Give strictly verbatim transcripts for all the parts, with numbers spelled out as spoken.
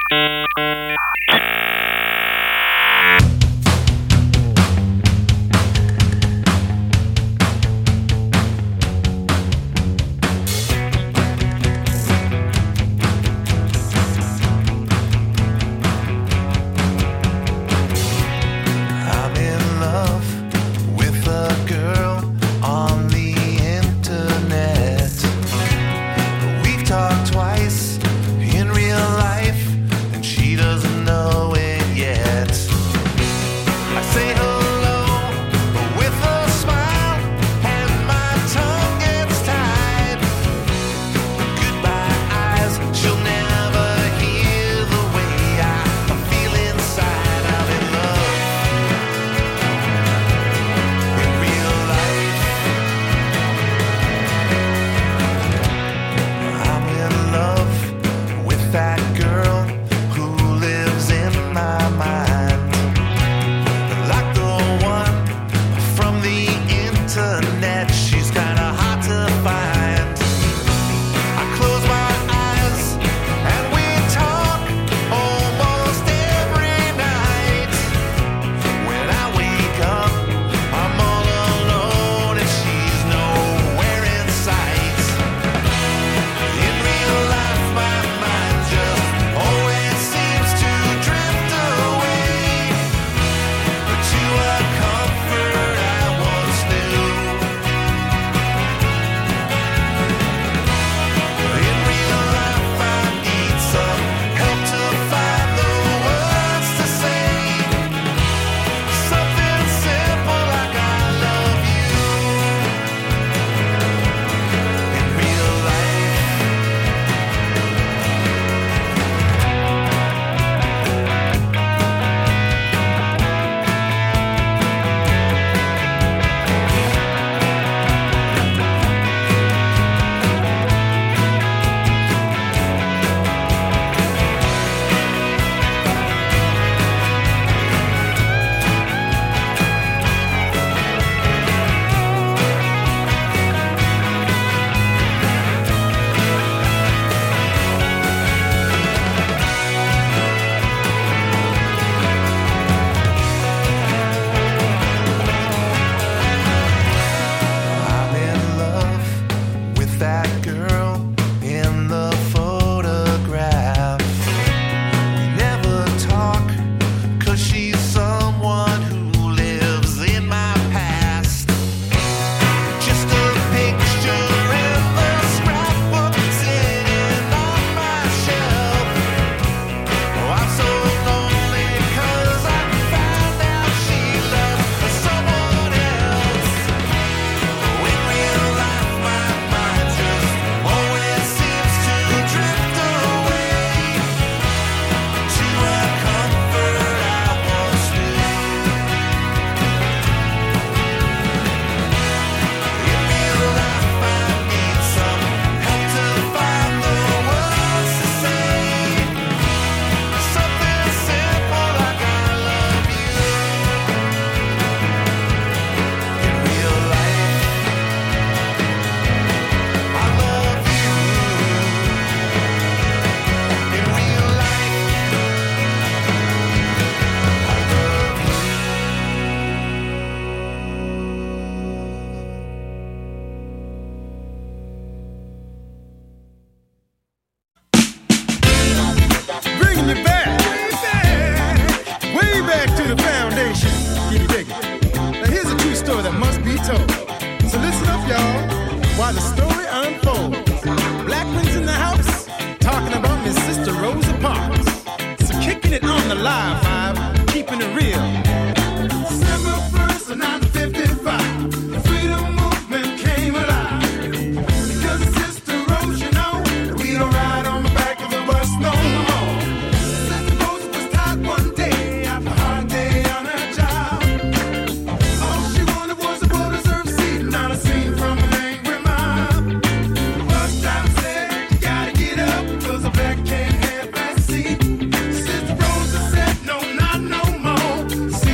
Sister Rosa said, no, not no more.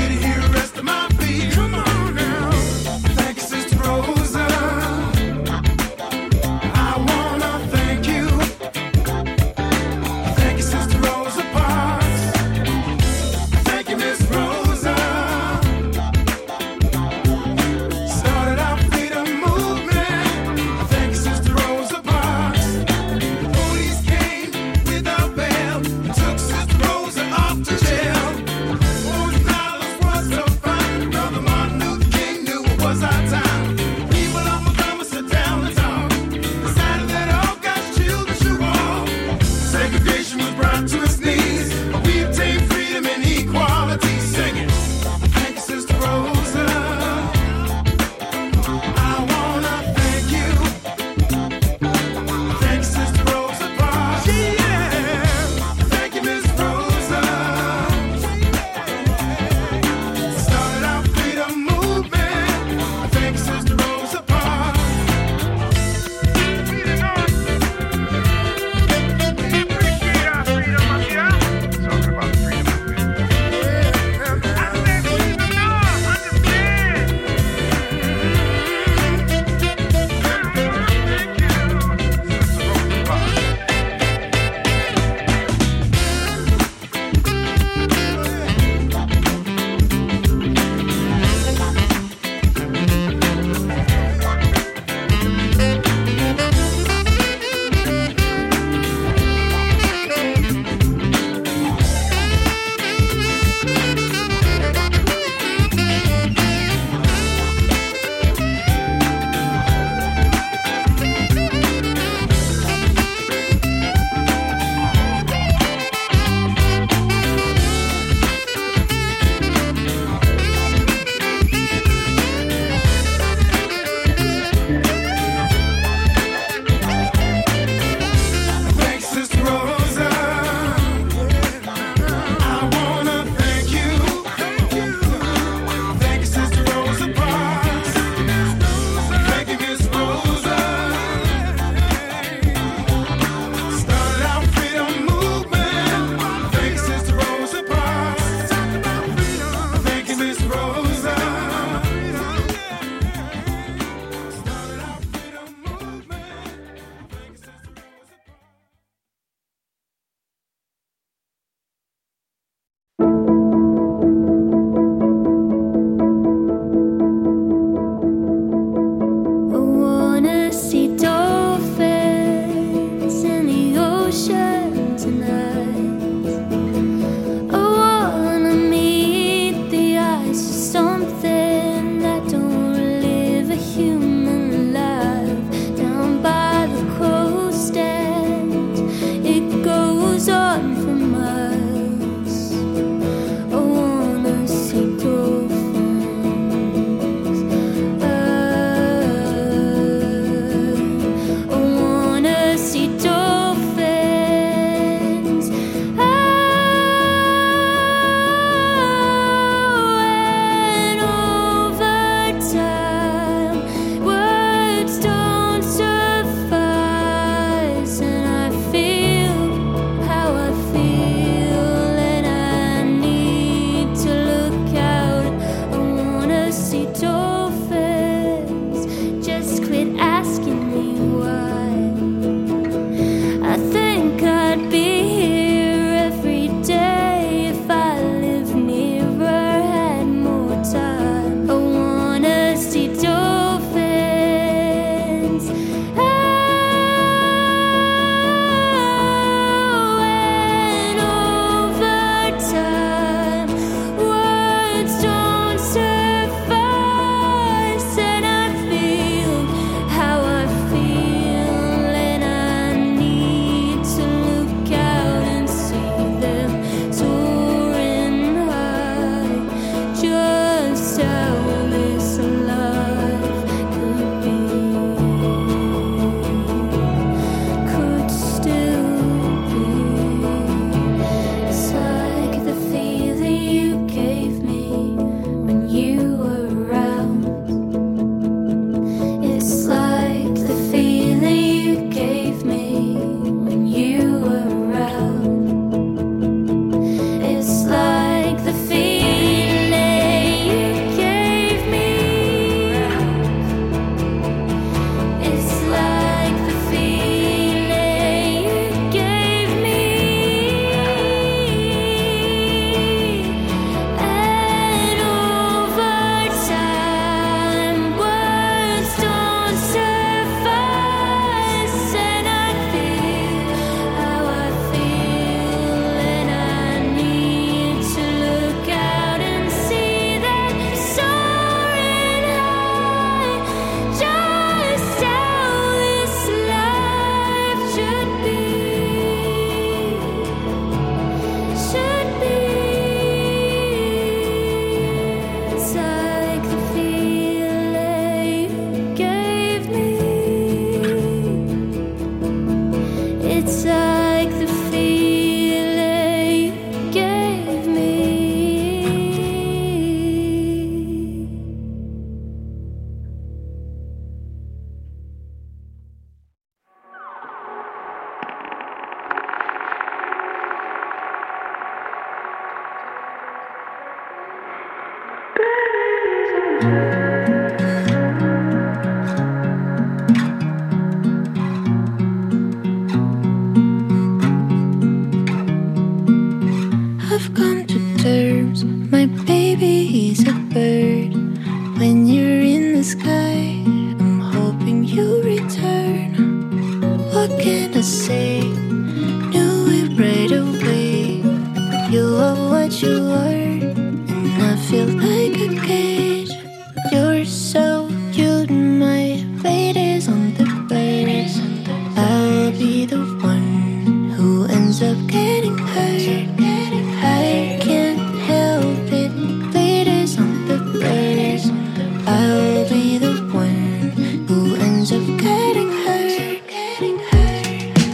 I've come to terms. My baby is a bird. When you're in the sky, I'm hoping you return. What can I say? Knew it right away. You are what you are, and I feel like a cage. You're so cute, my fate is on the birds. I'll be the one who ends up getting hurt. I can't help it, fate is on the birds. I'll be the one who ends up getting hurt. Getting hurt.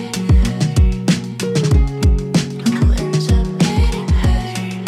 Who ends up getting hurt.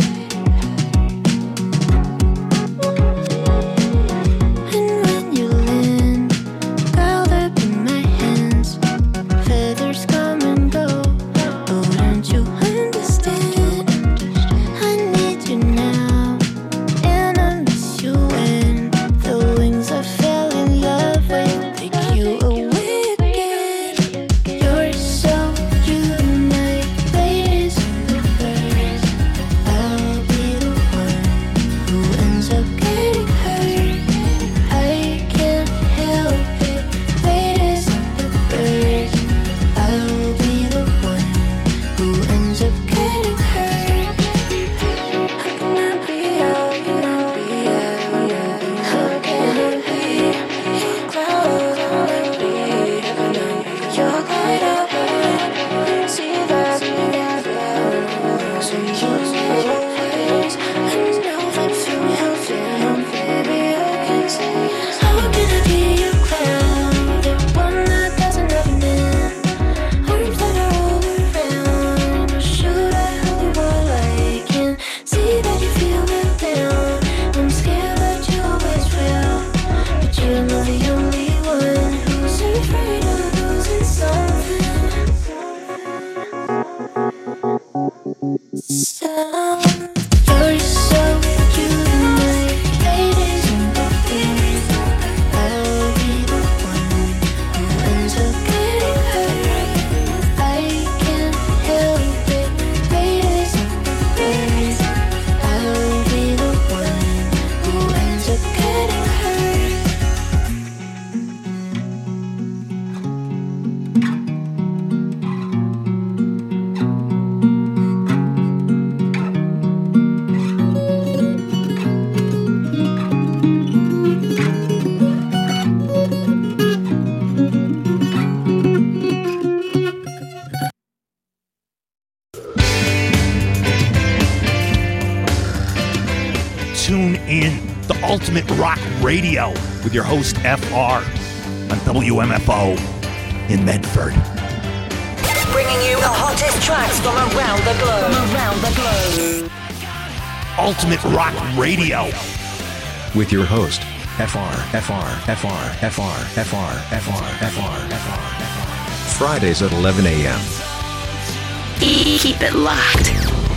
And when you land, curled up in my hands, feathers come and go. Oh, don't you understand? I need you now, and I miss you when the wings I fell in love with take you away again. You're so cute, my fate is on the birds. I'll be the one who ends up getting hurt. I can't help it, fate is on the birds. I'll be the one who ends up getting hurt. How can I be out, you know, be out, yeah. How can I be your cloud, how can I be heaven on your light up? See that in your blood, so you always. I know that you will feel, baby, I can say. How can I be your cloud, the one that doesn't have an end? Arms that are all around, or should I hold you all I can? See that you feel it down. I'm scared that you always will, but you're not the only one who's afraid of losing something. Some you're so cute, my fate is on the birds. I'll be the one who ends up getting hurt. I can't help it, fate is on the birds. I'll be the one who ends up getting hurt. Tune in the Ultimate Rock Radio with your host F R on W M F O in Medford. Bringing you the hottest tracks from around the globe. From around the globe. Ultimate Rock Radio with your host, F R, F R, F R, F R, F R, F R, F R, F R, F R. Fridays at eleven a.m. Keep it locked.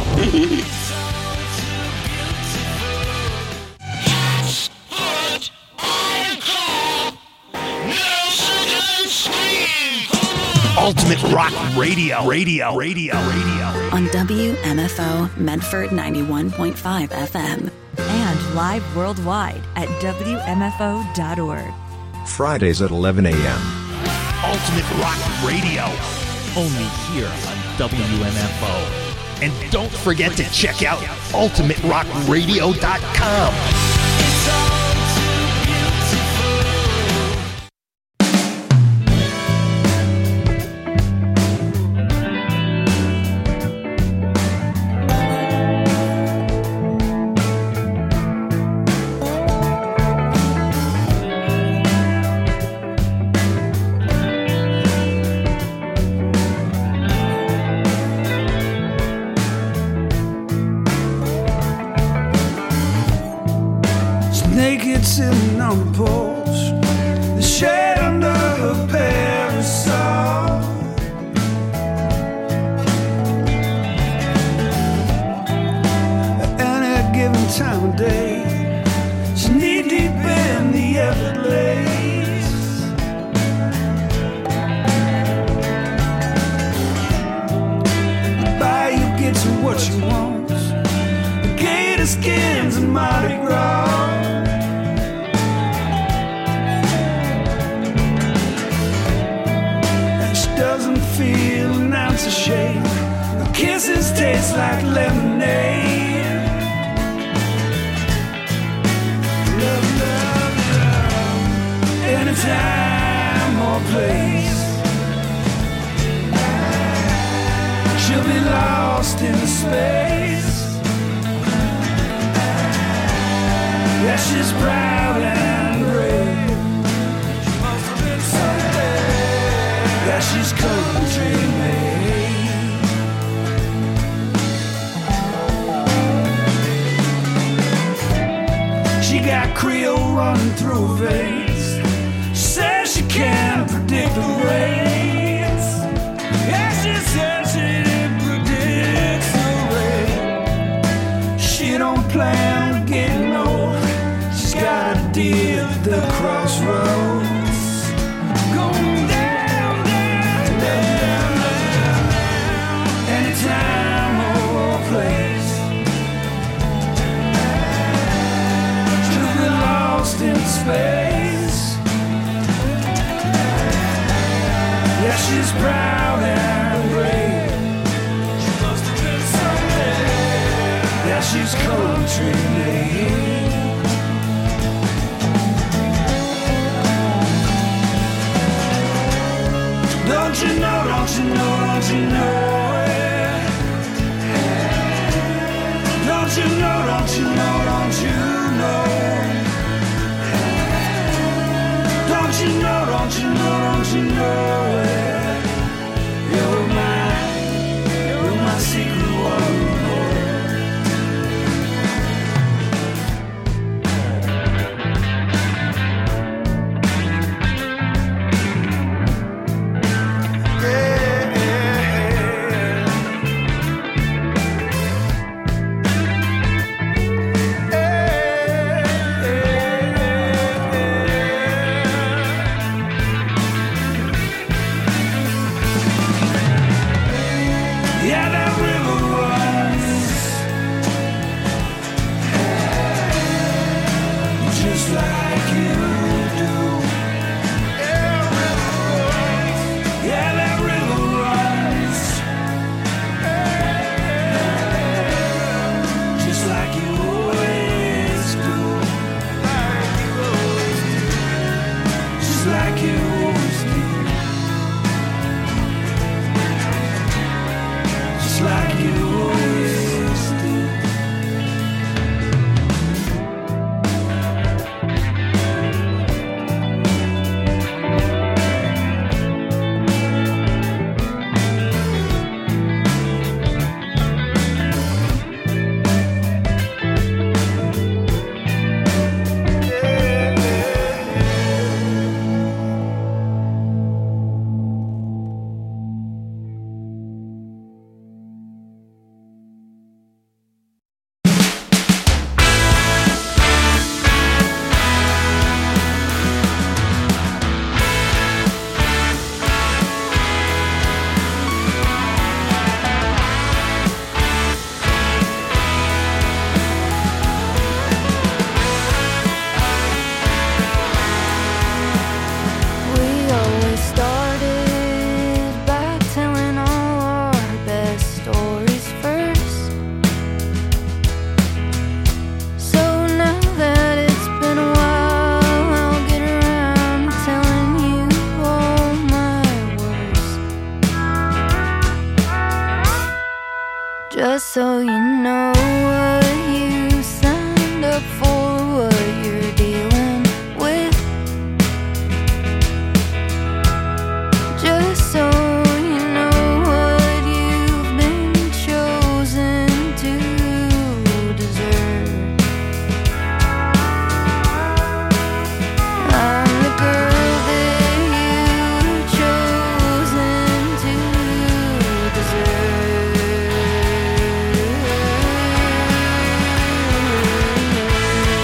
Ultimate Rock Radio Radio Radio Radio On W M F O Medford ninety-one point five F M. And live worldwide at W M F O dot org. Fridays at eleven a.m. Ultimate Rock Radio, only here on W M F O. And don't forget to check out ultimate rock radio dot com. Naked sitting on the porch, the shade under her parasol. At any given time of day, she's knee deep in the Everglades. The bayou gets her what she wants. Mexicans and Mardi Gras. And she doesn't feel an ounce of shame. Her kisses taste like lemonade. Love, love, love, anytime or place. She'll be lost in space. Yeah, she's proud and brave. She must have been someday. Yeah, she's country made. She got Creole running through her veins. She says she can't predict the rains. Yeah, she says she predicts the rain. She don't plan on getting old. She's got a deal at the crossroads. Going down, down, down, down, down, anytime or place. She'll be lost in space. Yeah, she's proud and brave. She must have been someday. Yeah, she's country made. Don't you know, don't you know, don't you know it? Don't you know, don't you know, don't you know? Don't you know, don't you know, don't you know it? You're my, you're my secret one. Just so you know what you signed up for, what you're dealing with. Just so you know what you've been chosen to deserve. I'm the girl that you've chosen to deserve.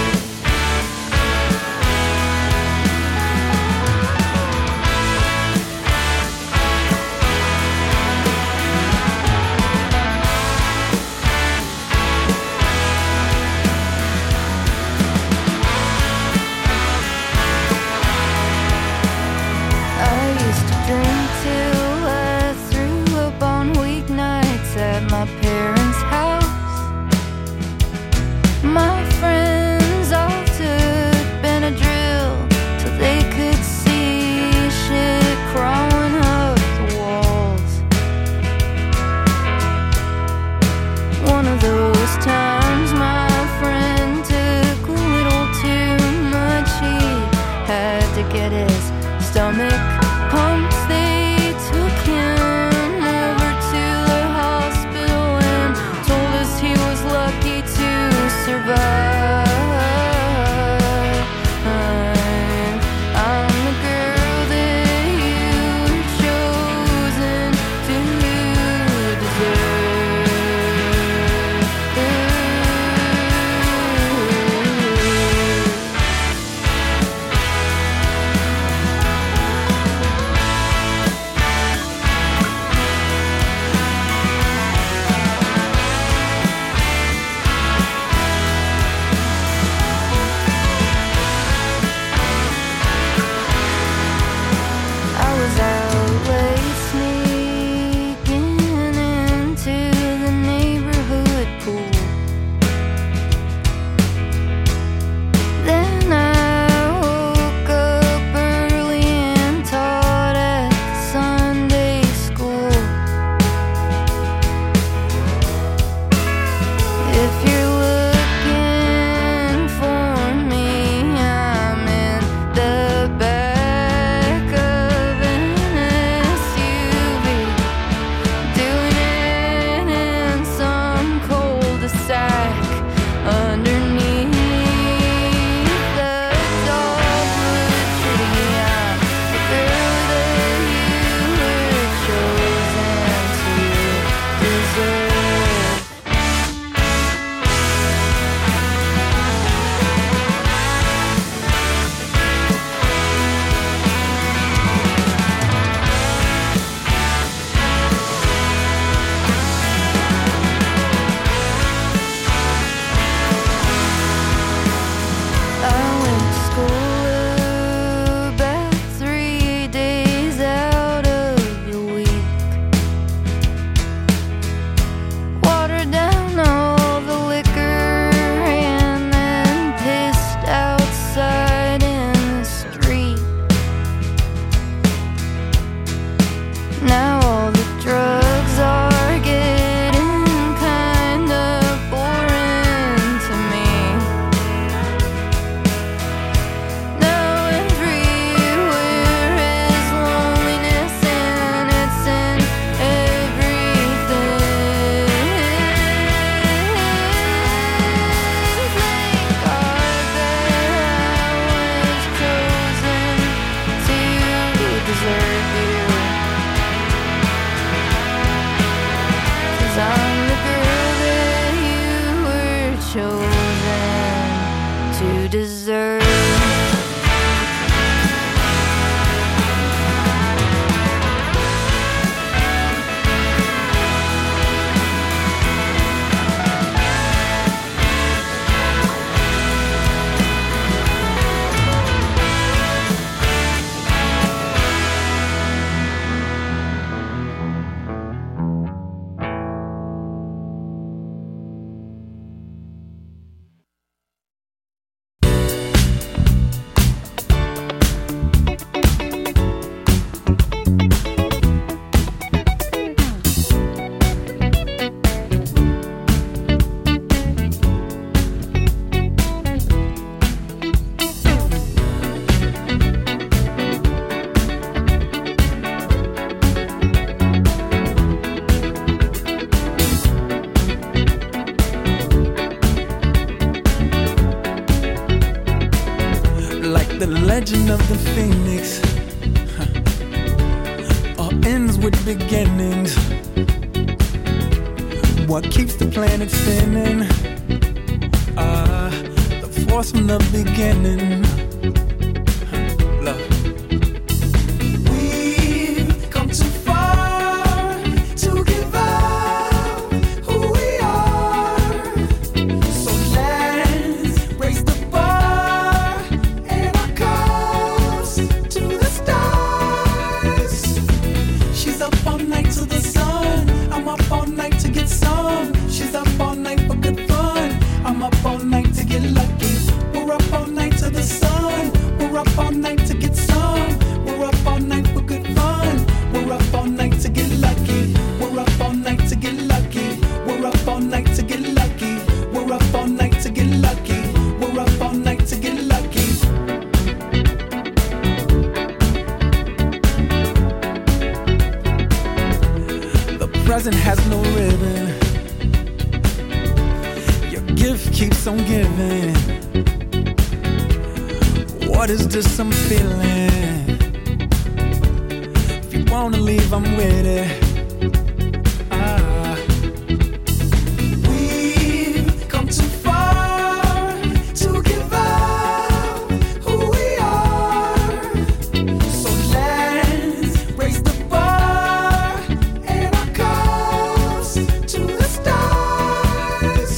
chosen to deserve. The legend of the phoenix, huh, all ends with beginnings. What keeps the planet spinning? Ah, uh, the force from the beginning. Huh, love. We've come too far to give up who we are. So let's raise the bar and our cups to the stars. She's up all night to the sun. I'm up all night to get some. She's up all night for good fun. I'm up all night to get lucky. We're up all night to the sun. We're up all night to get some. We're up all night for good fun. We're up all night to get lucky. We're up all night to get lucky. We're up all night to get lucky. We're up all night to get lucky. We're up all night to get lucky. The present has no ribbon. Your gift keeps on giving. What is this I'm feeling? If you wanna leave, I'm with it. Ah. We've come too far to give up who we are. So let's raise the bar and our cups to the stars.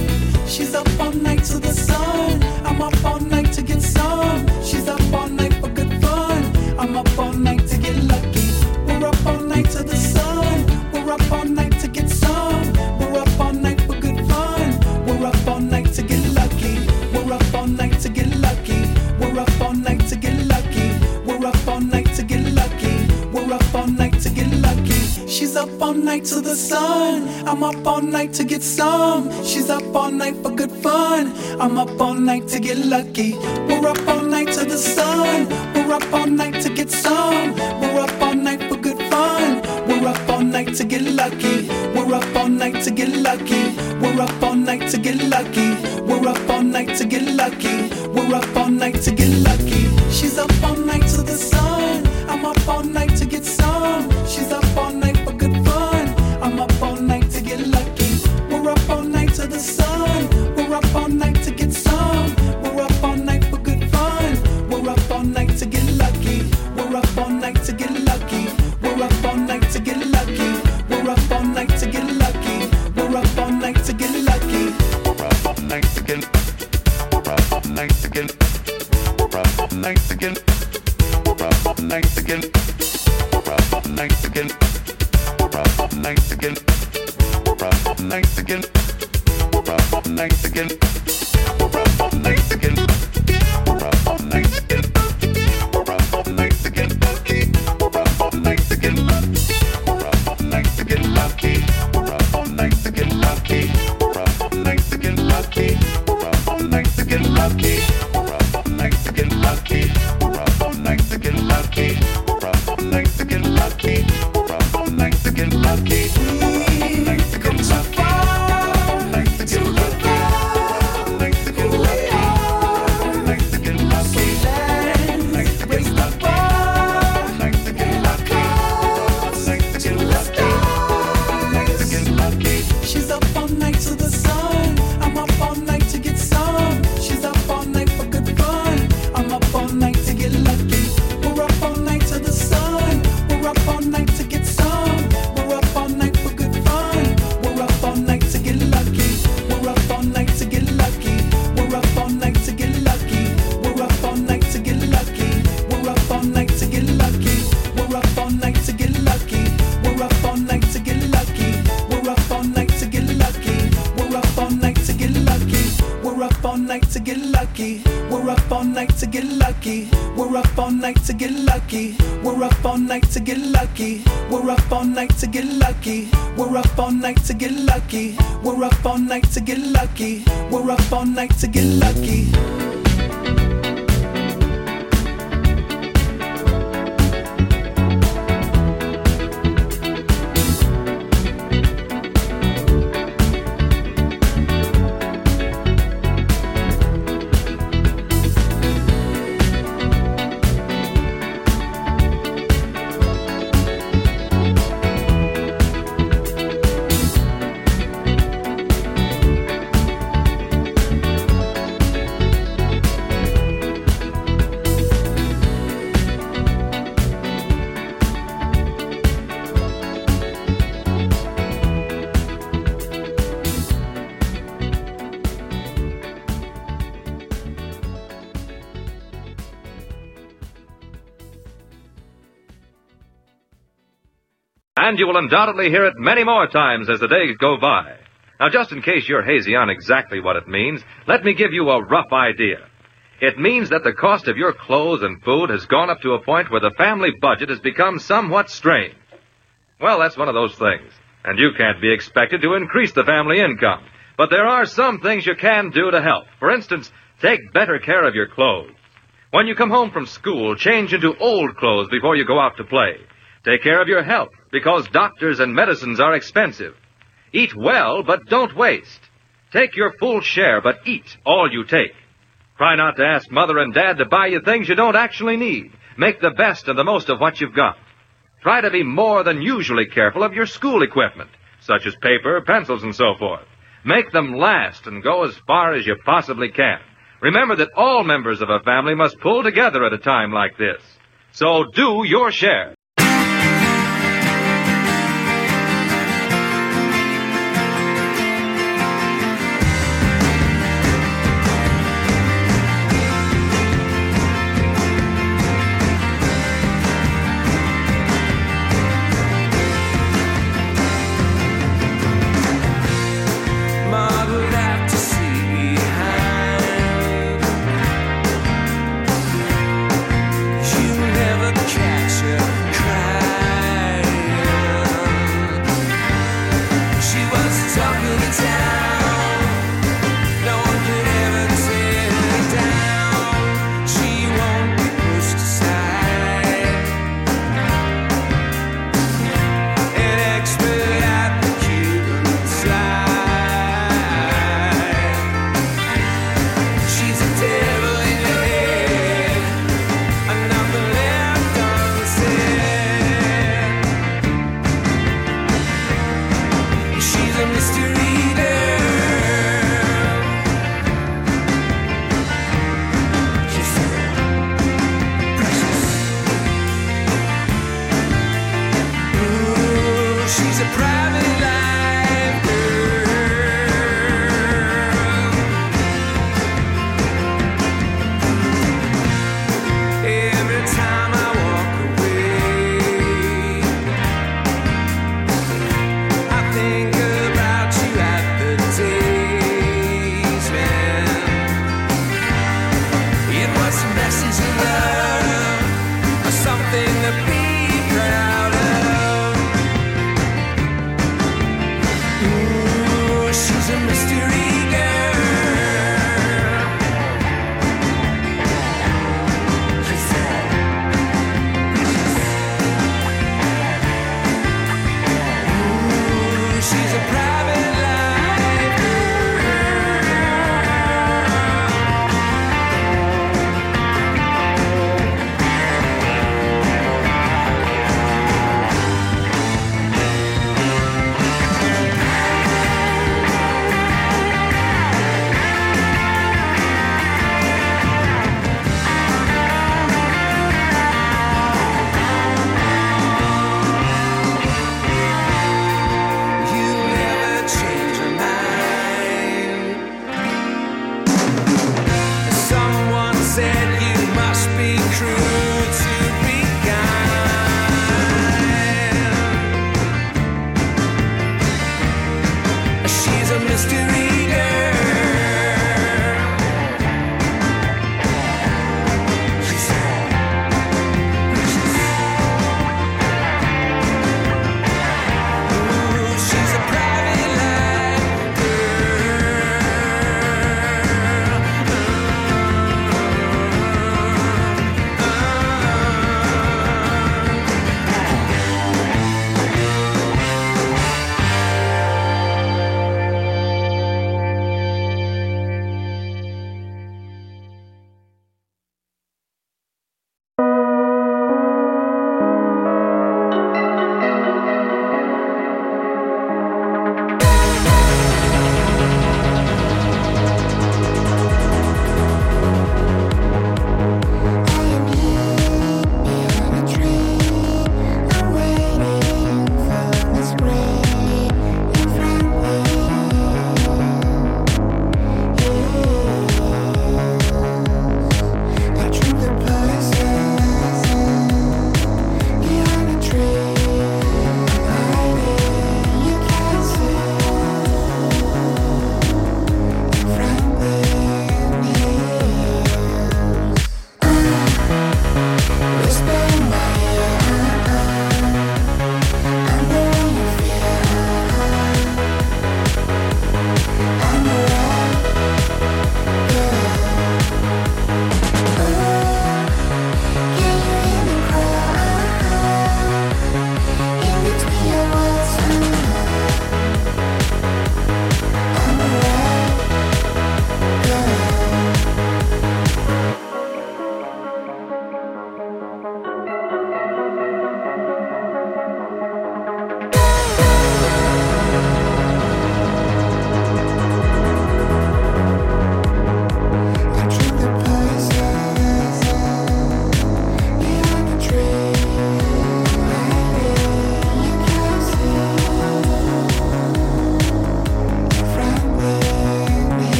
She's up all night to the sun. I'm up all night to get some. She's up all night for good fun. I'm up all night to get lucky. We're up all night to the sun. We're up all night to get some. We're up all night for good fun. We're up all night to get lucky. We're up all night to get lucky. We're up all night to get lucky. We're up all night to get lucky. We're up all night to get lucky. She's up all night to the sun. I'm up all night to get some. She's up all night for good fun. I'm up all night to get lucky. We're up all night to the sun. We're up all night to get some. We're up all night for good fun. We're up all night to get lucky. We're up all night to get lucky. We're up all night to get lucky. We're up all night to get lucky. We're up all night to get lucky. She's up all night to the sun. I'm up all night to get some. She's up all night for good fun. I'm up all night to get lucky. We're up all night to the sun. We're up all night to get some. We're up all night for good fun. We're up all night to get lucky. We're up all night to get lucky. We're up all night to get lucky. We're up all night to get lucky. We're up all night to get lucky. We're up all night to get. We're up all night to get. We're up all night to get. We're up all night to get. We're up all night to get. We're up all night to get. We're up all night to get. We're up all night to get. We're up all night to get. We're up all night to get. We're up all night to get. We're up all night to get. We're up all night to get lucky. We're up all night to get lucky. We're up all night to get lucky. We're up all night to get lucky. We're up all night to get lucky. We're up all night to get lucky. We're up all night to get lucky. We're up all night to get lucky. We're up all night to get lucky. She's up all night to the sun. I'm up all night. night to get lucky. We're up all night to get lucky. We're up all night to get lucky. We're up all night to get lucky. We're up all night to get lucky. We're up all night to get lucky. We're up all night to get lucky. We're up all night to get lucky. And you will undoubtedly hear it many more times as the days go by. Now, just in case you're hazy on exactly what it means, let me give you a rough idea. It means that the cost of your clothes and food has gone up to a point where the family budget has become somewhat strained. Well, that's one of those things, and you can't be expected to increase the family income. But there are some things you can do to help. For instance, take better care of your clothes. When you come home from school, change into old clothes before you go out to play. Take care of your health, because doctors and medicines are expensive. Eat well, but don't waste. Take your full share, but eat all you take. Try not to ask Mother and Dad to buy you things you don't actually need. Make the best and the most of what you've got. Try to be more than usually careful of your school equipment, such as paper, pencils, and so forth. Make them last and go as far as you possibly can. Remember that all members of a family must pull together at a time like this. So do your share.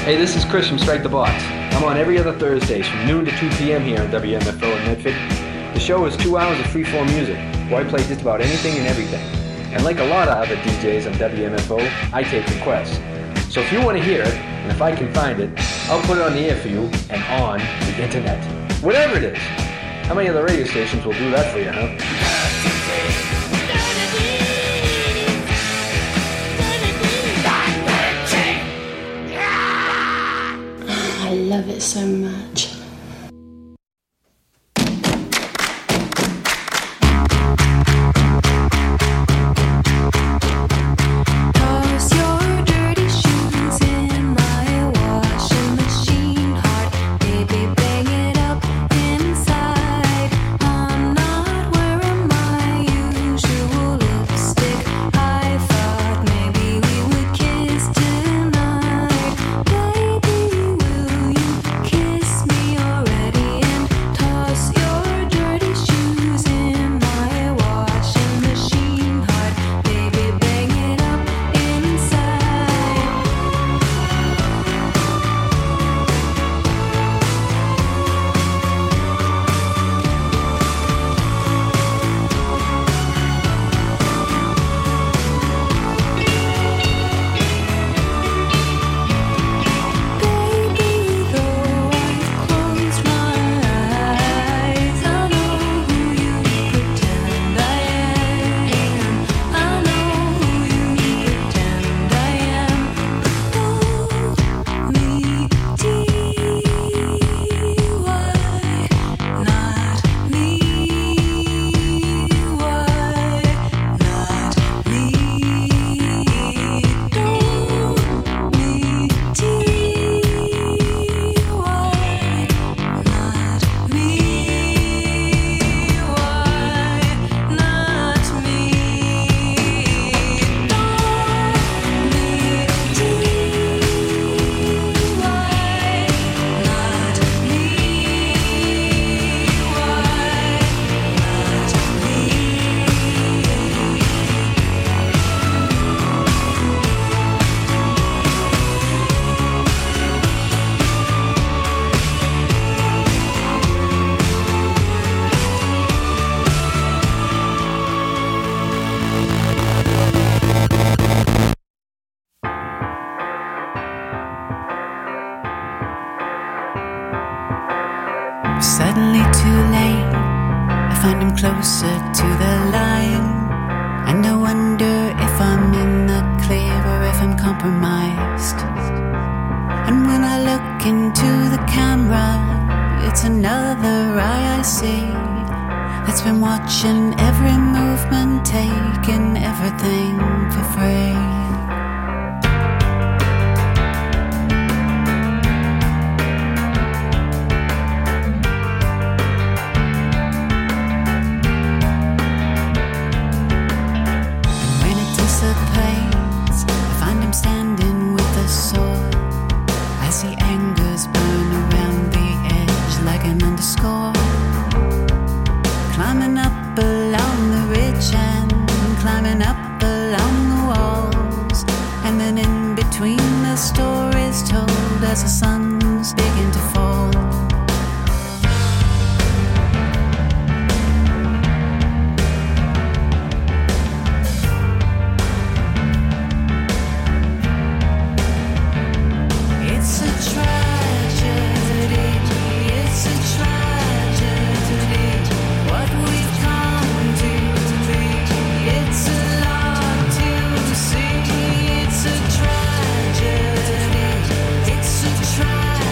Hey, this is Chris from Strike the Box. I'm on every other Thursdays from noon to two p.m. here on W M F O in Medford. The show is two hours of free-form music, where I play just about anything and everything. And like a lot of other D Js on W M F O, I take requests. So if you want to hear it, and if I can find it, I'll put it on the air for you and on the internet. Whatever it is. How many other radio stations will do that for you, huh? I love it so much. Suddenly too late, I find him closer to the line. And I wonder if I'm in the clear or if I'm compromised. And when I look into the camera, it's another eye I see that's been watching every movement, taking everything for free. It's a tragedy.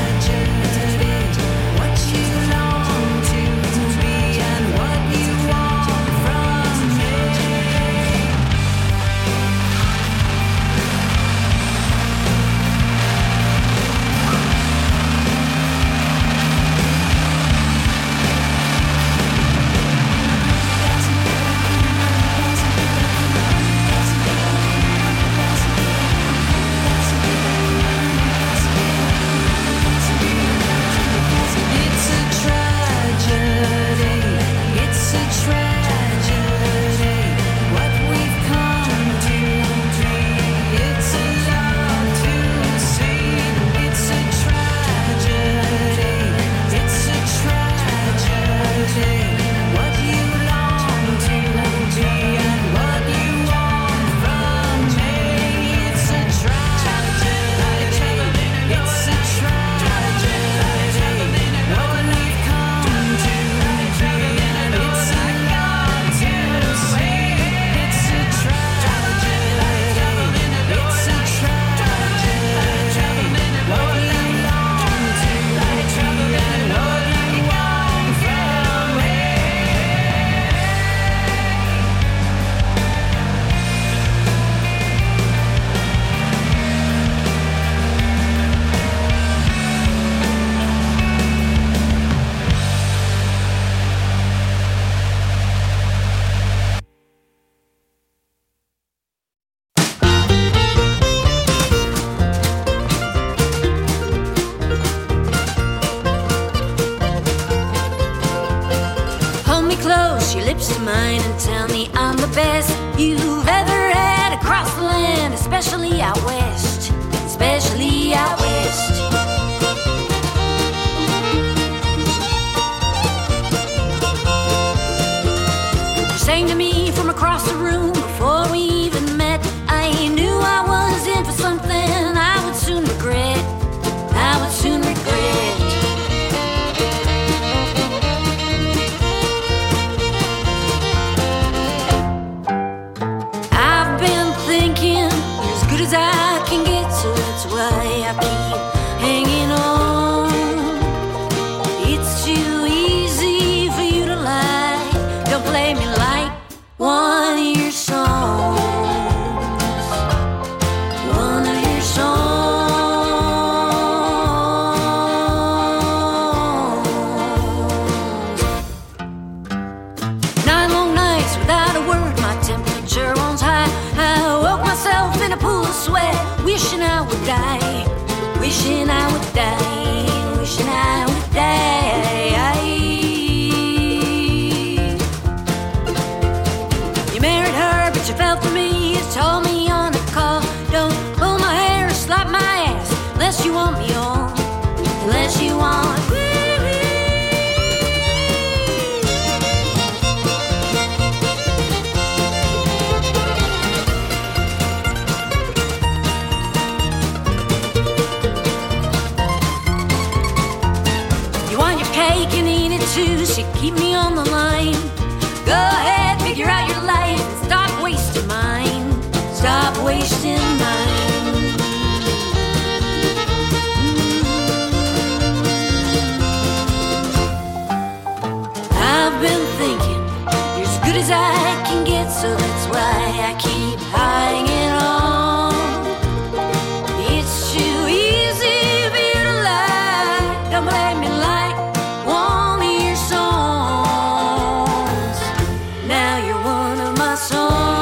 especially out west, especially out west. You sang to me from across the room before we even met. I knew I was in for something I would soon regret, I would soon regret. I've been thinking you're as good as I can get, so that's why I keep hanging on. It's too easy for you to lie. Don't play me like one of your songs, one of your songs. Nine long nights without a word, my temperature runs high. I woke myself in a pool of sweat, wishing I would die, wishing I would die, wishing I would die. You married her, but you fell for me. You told me on a call, don't pull my hair or slap my ass unless you want me on, unless you want. You want your cake and eat it too, so you keep me on the line. Go ahead, figure out your life and stop wasting mine, stop wasting mine. I've been thinking you're as good as I can get, so that's why I keep hanging on. It's too easy for you to lie. Don't blame me like one of your songs. Now you're one of my songs.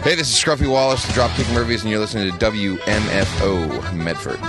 Hey, this is Scruffy Wallace, the Dropkick Murphys, and you're listening to W M F O Medford.